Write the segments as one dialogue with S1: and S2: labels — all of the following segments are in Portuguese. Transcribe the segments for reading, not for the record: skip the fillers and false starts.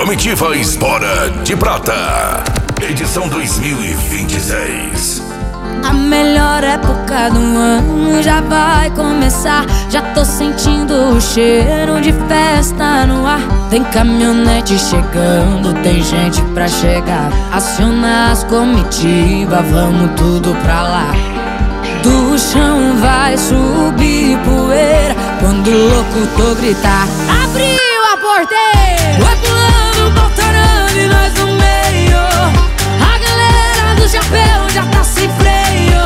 S1: Comitiva Espora de Prata, edição 2026.
S2: A melhor época do ano já vai começar. Já tô sentindo o cheiro de festa no ar. Tem caminhonete chegando, tem gente pra chegar. Aciona as comitivas, vamos tudo pra lá. Do chão vai subir poeira quando o locutor gritar: abriu a porteira! Vai pulando, voltando e nós no meio. A galera do chapéu já tá sem freio.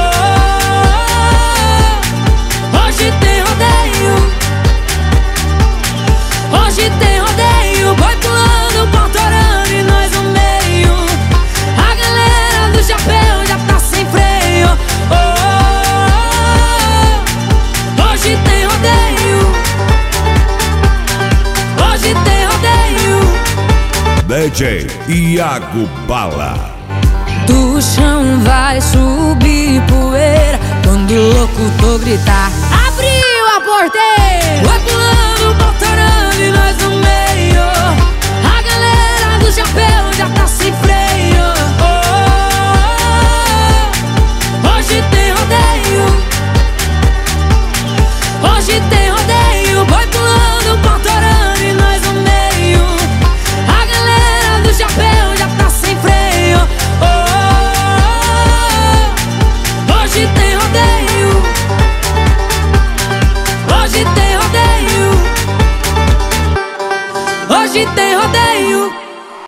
S2: Hoje tem rodeio. Hoje tem rodeio. Vai pulando, voltando e nós no meio. A galera do chapéu já tá sem freio. Hoje tem rodeio. Hoje tem rodeio.
S1: DJ Iago Bala.
S2: Do chão vai subir poeira quando o locutor gritar: abriu a porteira!